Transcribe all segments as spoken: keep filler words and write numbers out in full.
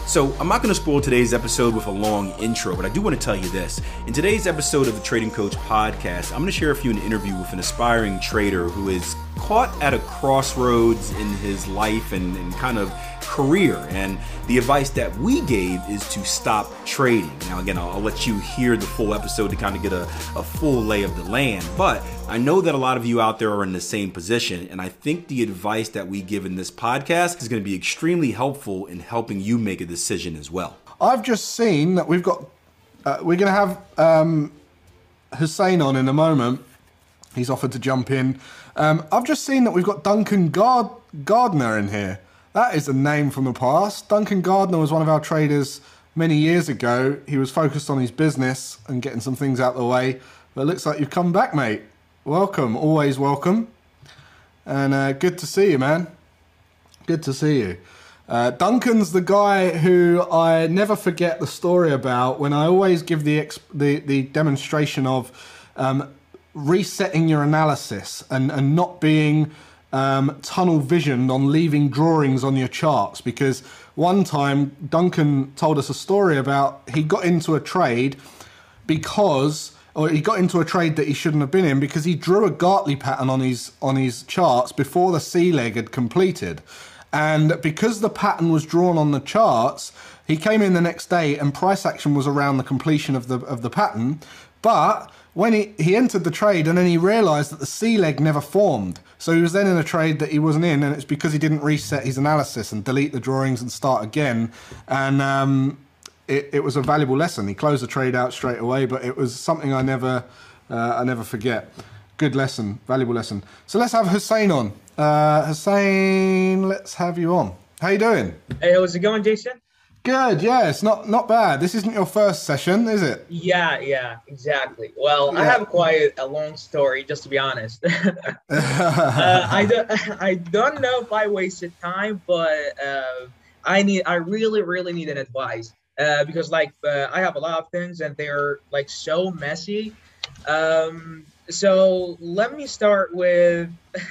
So I'm not going to spoil today's episode with a long intro, but I do want to tell you this. In today's episode of the Trading Coach podcast, I'm going to share with you an interview with an aspiring trader who is caught at a crossroads in his life and, and kind of career. And the advice that we gave is to stop trading. Now, again, I'll, I'll let you hear the full episode to kind of get a, a full lay of the land. But I know that a lot of you out there are in the same position. And I think the advice that we give in this podcast is going to be extremely helpful in helping you make a decision as well. I've just seen that we've got, uh, we're going to have um, Hussein on in a moment. He's offered to jump in. Um, I've just seen that we've got Duncan Gard- Gardner in here. That is a name from the past. Duncan Gardner was one of our traders many years ago. He was focused on his business and getting some things out of the way. But it looks like you've come back, mate. Welcome. Always welcome. And uh, good to see you, man. Good to see you. Uh, Duncan's the guy who I never forget the story about when I always give the exp- the, the demonstration of um, resetting your analysis and, and not being um, tunnel visioned on leaving drawings on your charts. Because one time Duncan told us a story about he got into a trade because, or he got into a trade that he shouldn't have been in because he drew a Gartley pattern on his on his charts before the C leg had completed. And because the pattern was drawn on the charts, he came in the next day and price action was around the completion of the of the pattern. But when he, he entered the trade and then he realized that the C leg never formed. So he was then in a trade that he wasn't in, and it's because he didn't reset his analysis and delete the drawings and start again. And um, it, it was a valuable lesson. He closed the trade out straight away, but it was something I never uh, I never forget. Good lesson, valuable lesson. So let's have Hussein on. Uh, Hussein, let's have you on. How you doing? Hey, how's it going, Jason? Good, yeah, it's not not bad. This isn't your first session, is it? Yeah, yeah, exactly. Well, Yeah. I have quite a long story, just to be honest. uh, I don't, I don't know if I wasted time, but uh, I need, I really, really need an advice uh, because, like, uh, I have a lot of things and they're like so messy. Um, so let me start with.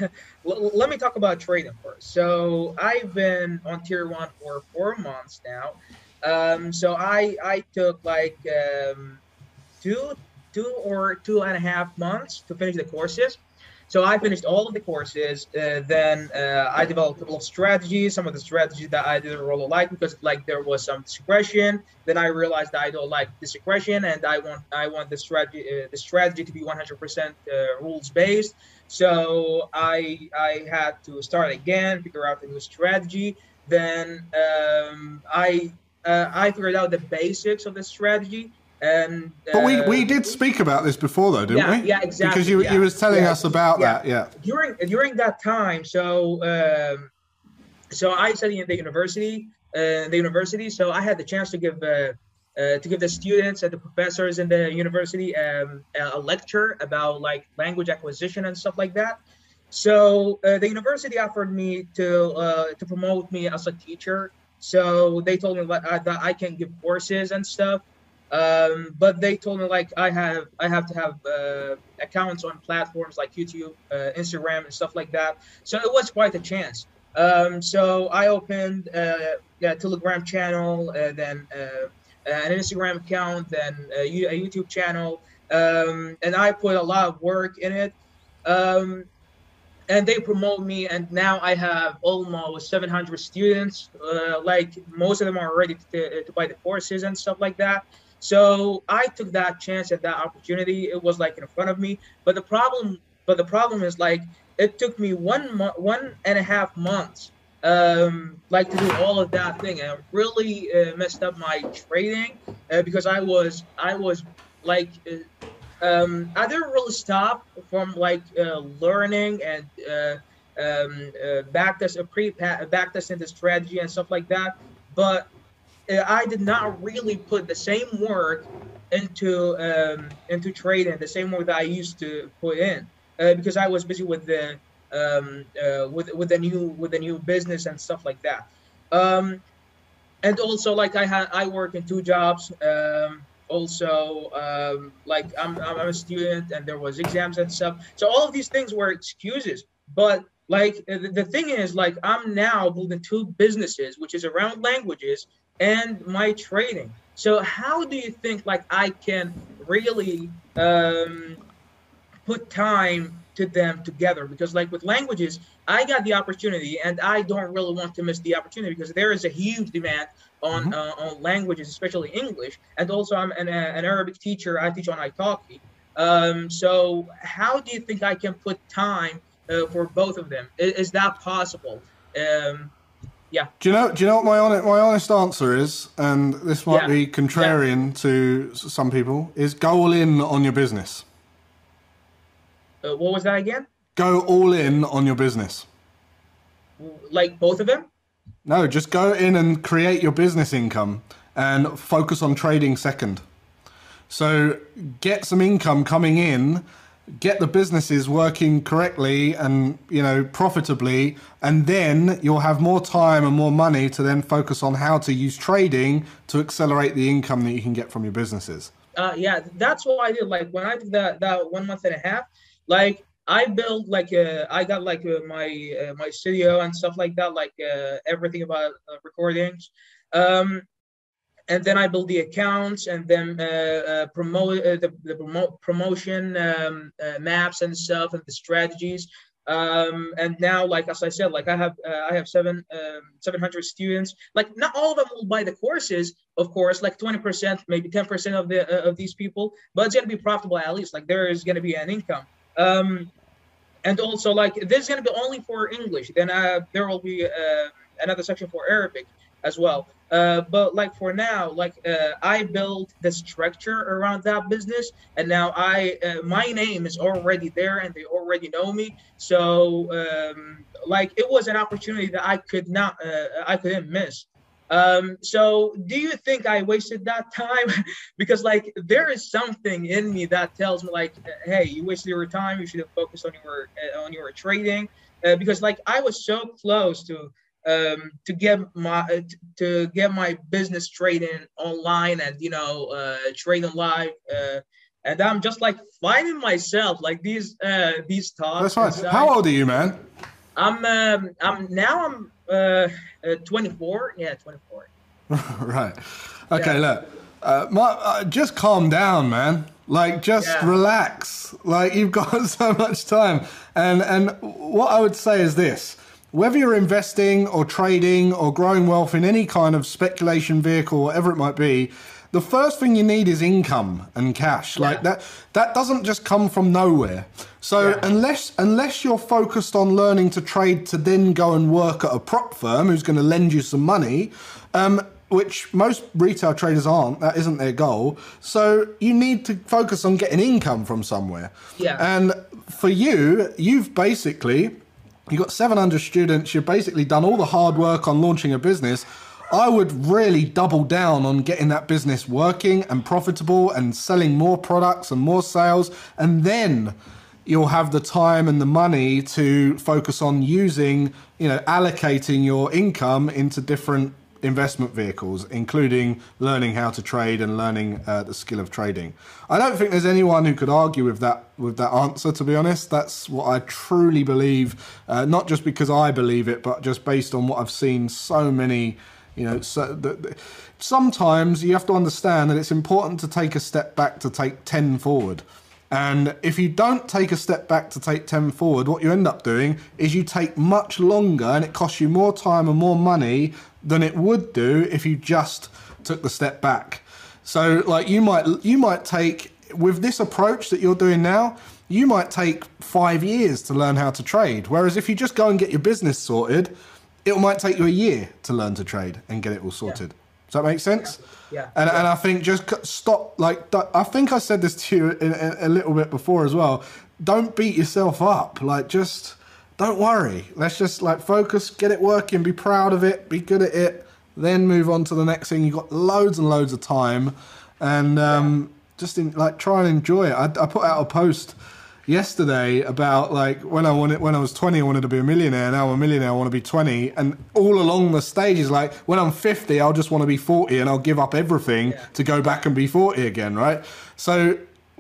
Let me talk about trading first. So I've been on tier one for four months now. Um, so I I took like um, two two or two and a half months to finish the courses. So I finished all of the courses. Uh, then uh, I developed a couple of strategies. Some of the strategies that I didn't really like because like there was some discretion. Then I realized that I don't like discretion, and I want I want the strategy uh, the strategy to be one hundred percent uh, rules based. So I I had to start again, figure out a new strategy. Then um, I uh, I figured out the basics of the strategy. And, uh, but we, we did speak about this before, though, didn't yeah, we? Yeah, exactly. Because you yeah. you was telling yeah. us about yeah. that, yeah. During during that time, so um, so I studied at the university, uh, the university. So I had the chance to give uh, uh, to give the students and the professors in the university um, a lecture about like language acquisition and stuff like that. So uh, the university offered me to uh, to promote me as a teacher. So they told me that I, that I can give courses and stuff. Um, but they told me like I have I have to have uh, accounts on platforms like YouTube, uh, Instagram, and stuff like that. So it was quite a chance. Um, so I opened uh, a Telegram channel, uh, then uh, an Instagram account, then a YouTube channel, um, and I put a lot of work in it. Um, and they promote me, and now I have almost seven hundred students. Uh, like most of them are ready to, to buy the courses and stuff like that. So I took that chance at that opportunity. It was like in front of me, but the problem, but the problem is like it took me one month, one and a half months, um, like to do all of that thing, and it really uh, messed up my trading uh, because I was, I was like, uh, um, I didn't really stop from like uh, learning and uh, um, uh, backtest, uh, pre backtesting the strategy and stuff like that, but I did not really put the same work into um, into trading, the same work that I used to put in, uh, because I was busy with the um, uh, with with the new with the new business and stuff like that. Um, and also, like I had, I work in two jobs. Um, also, um, like I'm I'm a student, and there was exams and stuff. So all of these things were excuses, but like the, the thing is, like I'm now building two businesses, which is around languages. and my trading. So how do you think like I can really um, put time to them together? Because like with languages, I got the opportunity and I don't really want to miss the opportunity because there is a huge demand on uh, on languages, especially English. And also I'm an, uh, an Arabic teacher. I teach on italki. Um, so how do you think I can put time uh, for both of them? Is, is that possible? Um, yeah. Do you know? Do you know what my honest, my honest answer is? And this might Yeah. be contrarian Yeah. to s- some people. Is go all in on your business. Uh, what was that again? Go all in on your business. Like both of them? No, just go in and create your business income and focus on trading second. So get some income coming in, get the businesses working correctly and, you know, profitably, and then you'll have more time and more money to then focus on how to use trading to accelerate the income that you can get from your businesses. Uh, yeah, that's what I did. Like when I did that that one month and a half, like I built like uh, I got like uh, my uh, my studio and stuff like that, like uh, everything about uh, recordings. Um, and then I build the accounts and then uh, uh, promote uh, the, the promote promotion um, uh, maps and stuff and the strategies. Um, and now, like as I said, like I have uh, I have seven um, seven hundred students. Like not all of them will buy the courses, of course. Like twenty percent, maybe ten percent of the uh, of these people, but it's gonna be profitable at least. Like there is gonna be an income. Um, and also like this is gonna be only for English. Then uh, there will be uh, another section for Arabic as well. Uh, but like for now, like uh, I built the structure around that business, and now I uh, my name is already there, and they already know me. So um, like it was an opportunity that I could not uh, I couldn't miss. Um, so do you think I wasted that time? Because like there is something in me that tells me like, hey, you wasted your time. You should have focused on your uh, on your trading. Uh, because like I was so close to. Um, to get my uh, to get my business trading online and you know uh, trading live, uh, and I'm just like finding myself like these uh, these thoughts. That's fine. How old are you, man? I'm um, I'm now I'm uh, uh, twenty-four. Yeah, twenty-four. Right. Okay. Yeah. Look, uh, my, uh, just calm down, man. Like, just Yeah. relax. Like, you've got so much time. And and what I would say is this. Whether you're investing or trading or growing wealth in any kind of speculation vehicle, whatever it might be, the first thing you need is income and cash. Like that, that doesn't just come from nowhere. So Yeah. unless unless you're focused on learning to trade to then go and work at a prop firm who's going to lend you some money, um, which most retail traders aren't, that isn't their goal. So you need to focus on getting income from somewhere. Yeah. And for you, you've basically... You've got seven hundred students. You've basically done all the hard work on launching a business. I would really double down on getting that business working and profitable and selling more products and more sales. And then you'll have the time and the money to focus on using, you know, allocating your income into different investment vehicles, including learning how to trade and learning uh, the skill of trading. I don't think there's anyone who could argue with that with that answer, to be honest. That's what I truly believe, uh, not just because I believe it, but just based on what I've seen so many, you know, so the, the, sometimes you have to understand that it's important to take a step back to take ten forward. And if you don't take a step back to take ten forward, what you end up doing is you take much longer and it costs you more time and more money than it would do if you just took the step back. So like you might you might take, with this approach that you're doing now, you might take five years to learn how to trade. Whereas if you just go and get your business sorted, it might take you a year to learn to trade and get it all sorted. Yeah. Does that make sense? Yeah. And yeah. and I think just stop, like, I think I said this to you in, in, a little bit before as well. Don't beat yourself up. Like, just don't worry. Let's just like focus, get it working, be proud of it, be good at it, then move on to the next thing. You've got loads and loads of time, and um, yeah. just in, like try and enjoy it. I, I put out a post yesterday about like when I wanted, when I was twenty, I wanted to be a millionaire. Now I'm a millionaire, I want to be twenty. And all along the stages, like when I'm fifty, I'll just want to be forty, and I'll give up everything yeah. to go back and be forty again, right? So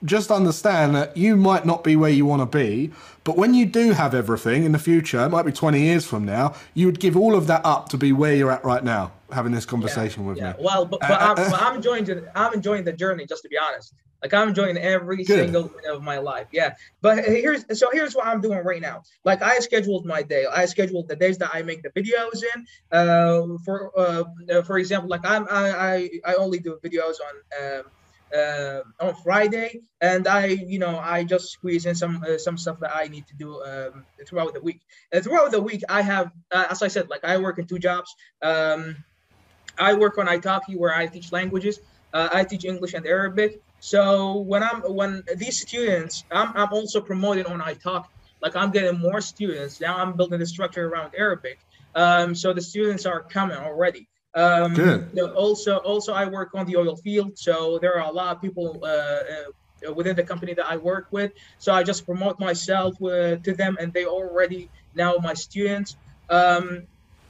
just understand that you might not be where you want to be, but when you do have everything in the future, it might be twenty years from now, you would give all of that up to be where you're at right now, having this conversation yeah, with yeah. me. Well, but, but, uh, I'm, but I'm enjoying the, I'm enjoying the journey, just to be honest. Like I'm enjoying every Good. single minute of my life. Yeah. But here's so here's what I'm doing right now. Like I scheduled my day. I scheduled the days that I make the videos in. Uh, for uh, for example, like I'm I I, I only do videos on um, uh, on Friday, and I you know I just squeeze in some uh, some stuff that I need to do um, throughout the week. And throughout the week, I have uh, as I said, like I work in two jobs. Um, I work on Italki, where I teach languages. Uh, I teach English and Arabic. So when I'm when these students, I'm I'm also promoting on Italki. Like I'm getting more students now. I'm building the structure around Arabic. Um, so the students are coming already. Um, Good. You know, also, also I work on the oil field. So there are a lot of people uh, uh, within the company that I work with. So I just promote myself uh, to them, and they already now my students. Um,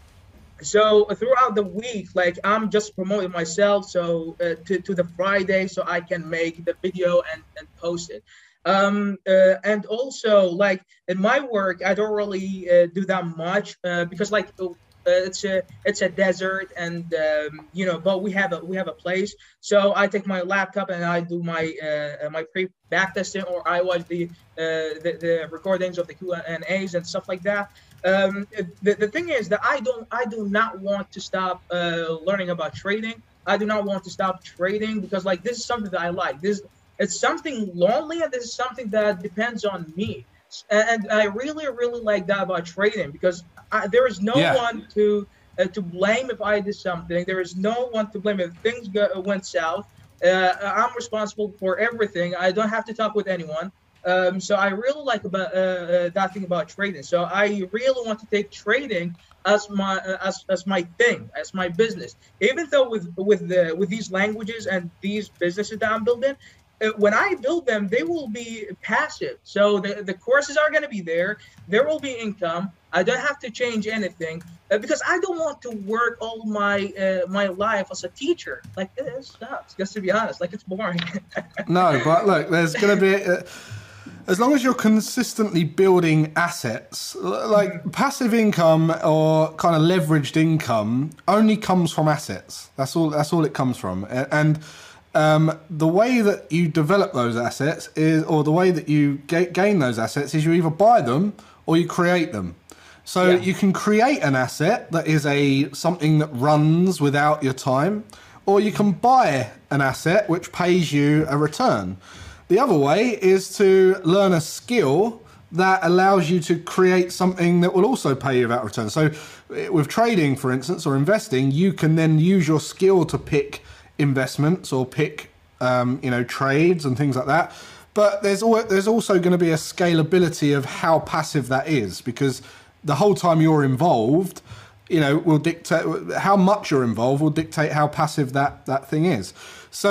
So throughout the week, like I'm just promoting myself, so uh, to to the Friday, so I can make the video and, and post it. Um, uh, and also, like in my work, I don't really uh, do that much uh, because, like, uh, it's a it's a desert, and um, you know, but we have a we have a place. So I take my laptop and I do my uh, my pre back testing, or I watch the uh, the, the recordings of the Q and A's and stuff like that. Um, the, the thing is that I don't, I do not want to stop uh, learning about trading. I do not want to stop trading because like this is something that I like. This it's something lonely, and this is something that depends on me. And, and I really, really like that about trading because I, there is no Yeah. one to uh, to blame if I did something. There is no one to blame if things go, went south. Uh, I'm responsible for everything. I don't have to talk with anyone. Um, so I really like about uh, uh, that thing about trading. So I really want to take trading as my uh, as as my thing, as my business. Even though with with the with these languages and these businesses that I'm building, uh, when I build them, they will be passive. So the the courses are going to be there. There will be income. I don't have to change anything uh, because I don't want to work all my uh, my life as a teacher. Like it sucks, just to be honest. Like it's boring. No, but look, there's going to be. Uh, As long as you're consistently building assets, like passive income or kind of leveraged income only comes from assets. That's all. That's all it comes from. And um, the way that you develop those assets is, or the way that you ga- gain those assets is you either buy them or you create them. So Yeah. you can create an asset that is a something that runs without your time, or you can buy an asset which pays you a return. The other way is to learn a skill that allows you to create something that will also pay you that return. So with trading, for instance, or investing, you can then use your skill to pick investments or pick, um, you know, trades and things like that. But there's al- there's also going to be a scalability of how passive that is, because the whole time you're involved, you know, will dictate how much you're involved will dictate how passive that, that thing is. So,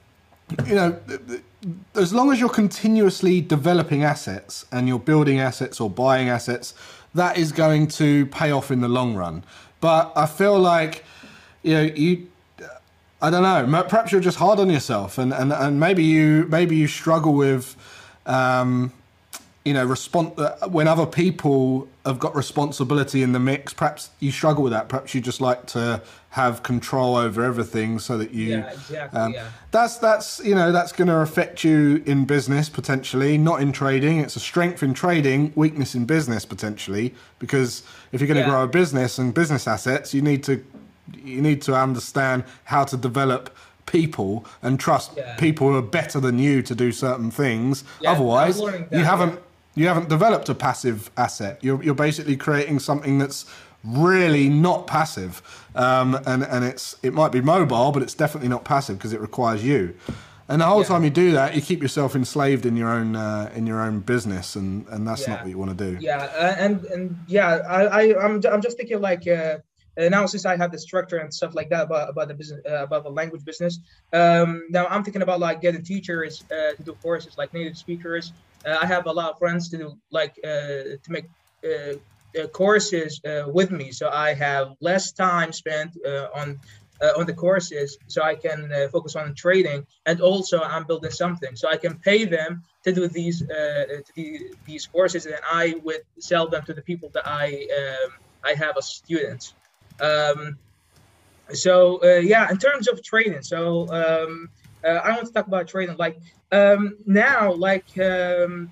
you know, as long as you're continuously developing assets and you're building assets or buying assets, that is going to pay off in the long run. But I feel like, you know, you, I don't know, perhaps you're just hard on yourself, and, and, and maybe you maybe you struggle with, um, you know, respond when other people have got responsibility in the mix. Perhaps you struggle with that. Perhaps you just like to have control over everything, so that you. Yeah, exactly. Um, yeah. That's that's you know that's going to affect you in business potentially, not in trading. It's a strength in trading, weakness in business potentially, because if you're going to Yeah. grow a business and business assets, you need to you need to understand how to develop people and trust Yeah. people who are better than you to do certain things. Yeah, Otherwise, I'm learning you that, haven't yeah. you haven't developed a passive asset. You're you're basically creating something that's really not passive, um, and and it's it might be mobile, but it's definitely not passive because it requires you. And the whole Yeah. time you do that, you keep yourself enslaved in your own uh, in your own business, and, and that's Yeah. not what you want to do. Yeah, uh, and and yeah, I, I I'm I'm just thinking like uh, uh, now since I have the structure and stuff like that about about the business uh, about the language business. Um, now I'm thinking about like getting teachers uh, to do courses like native speakers. Uh, I have a lot of friends to do like uh, to make uh, uh, courses uh, with me, so I have less time spent uh, on uh, on the courses, so I can uh, focus on trading, and also I'm building something, so I can pay them to do these uh, to the, these courses, and I would sell them to the people that I um, I have as students. Um, so uh, yeah, in terms of trading, so um, uh, I want to talk about trading. Like um, now, like. Um,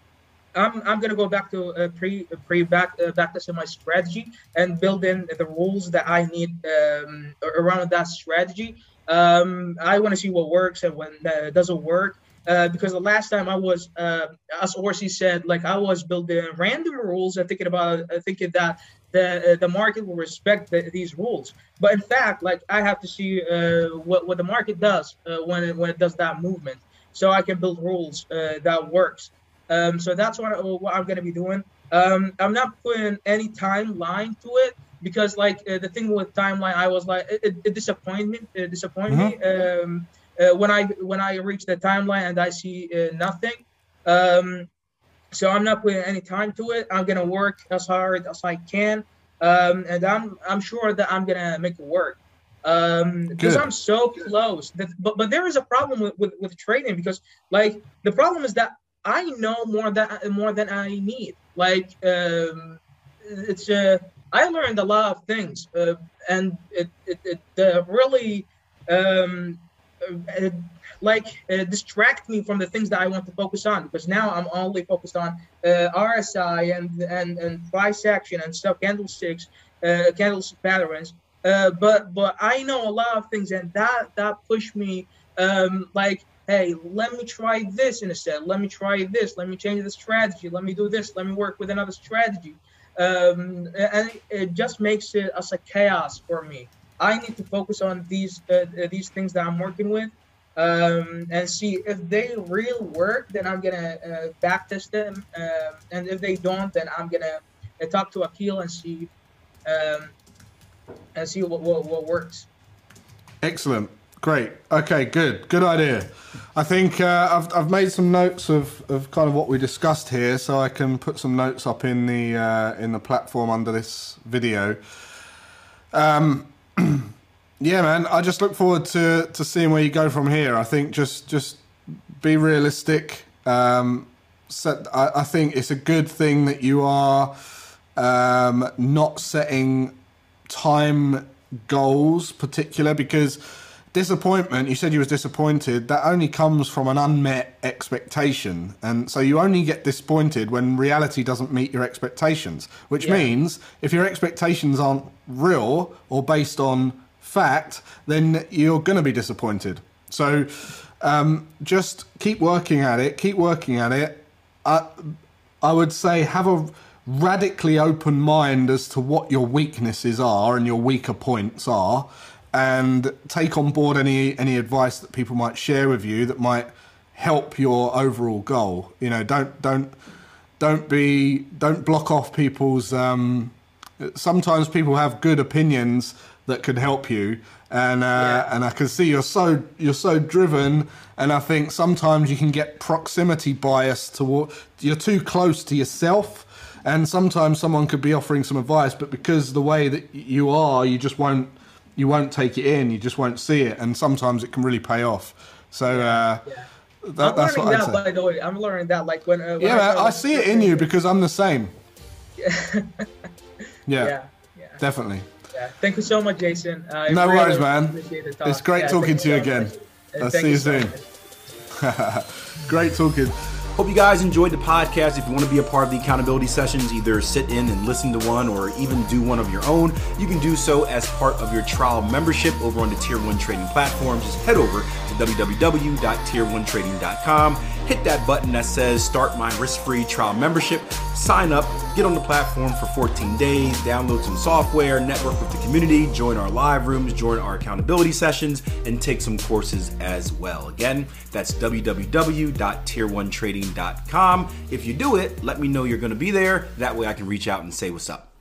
I'm, I'm gonna go back to uh, pre pre back uh, back to my strategy and build in the rules that I need um, around that strategy. Um, I want to see what works and what uh, doesn't work. Uh, because the last time I was, uh, as Orsi said, like I was building random rules and thinking about uh, thinking that the uh, the market will respect the, these rules. But in fact, like I have to see uh, what what the market does uh, when it, when it does that movement, so I can build rules uh, that works. Um, so that's what, I, what I'm going to be doing. Um, I'm not putting any timeline to it because, like, uh, the thing with timeline, I was like, it, it disappointed me. It disappointed mm-hmm. me um, uh, when I when I reach the timeline and I see uh, nothing. Um, so I'm not putting any time to it. I'm going to work as hard as I can, um, and I'm I'm sure that I'm going to make it work. Um, because I'm so close. That, but but there is a problem with, with with trading because, like, the problem is that I know more than more than I need. Like um, it's uh, I learned a lot of things, uh, and it it, it uh, really um, uh, like uh, distract me from the things that I want to focus on. Because now I'm only focused on uh, R S I and and and price action and stuff, candlesticks, uh, candlestick patterns. Uh, but but I know a lot of things, and that that pushed me um, like. Hey, let me try this instead. Let me try this. Let me change the strategy. Let me do this. Let me work with another strategy. Um, and it just makes it as a chaos for me. I need to focus on these uh, these things that I'm working with um, and see if they really work. Then I'm gonna uh, backtest them, uh, and if they don't, then I'm gonna uh, talk to Akil and see um, and see what, what what works. Excellent. Great. Okay, good. Good idea. I think uh, I've I've made some notes of, of kind of what we discussed here, so I can put some notes up in the uh, in the platform under this video. Um, yeah, man. I just look forward to, to seeing where you go from here. I think just just be realistic. Um, set, I, I think it's a good thing that you are um, not setting time goals, particular because. Disappointment, you said you was disappointed, that only comes from an unmet expectation. And so you only get disappointed when reality doesn't meet your expectations, which yeah. means if your expectations aren't real or based on fact, then you're going to be disappointed. So um, just keep working at it, keep working at it. I, I would say have a radically open mind as to what your weaknesses are and your weaker points are. And take on board any any advice that people might share with you that might help your overall goal. You know, don't don't don't be don't block off people's. Um, sometimes people have good opinions that could help you, and uh, yeah. and I can see you're so you're so driven. And I think sometimes you can get proximity bias toward you're too close to yourself. And sometimes someone could be offering some advice, but because the way that you are, you just won't. You won't take it in. You just won't see it, and sometimes it can really pay off. So uh, yeah. that, I'm that's what learning I'd that, say. By the way, I'm learning that. Like when, uh, when yeah, I, man, I see it in you because I'm the same. Yeah, yeah, yeah, yeah, definitely. Yeah. Thank you so much, Jason. Uh, no really worries, man. It's great yeah, talking to you so again. I'll see you, you soon. Great talking. Hope you guys enjoyed the podcast. If you want to be a part of the accountability sessions, either sit in and listen to one or even do one of your own, you can do so as part of your trial membership over on the Tier one Trading platform. Just head over to w w w dot tier one trading dot com. Hit that button that says start my risk-free trial membership. Sign up, get on the platform for fourteen days, download some software, network with the community, join our live rooms, join our accountability sessions, and take some courses as well. Again, that's w w w dot tier one trading dot com. If you do it, let me know you're going to be there. That way I can reach out and say what's up.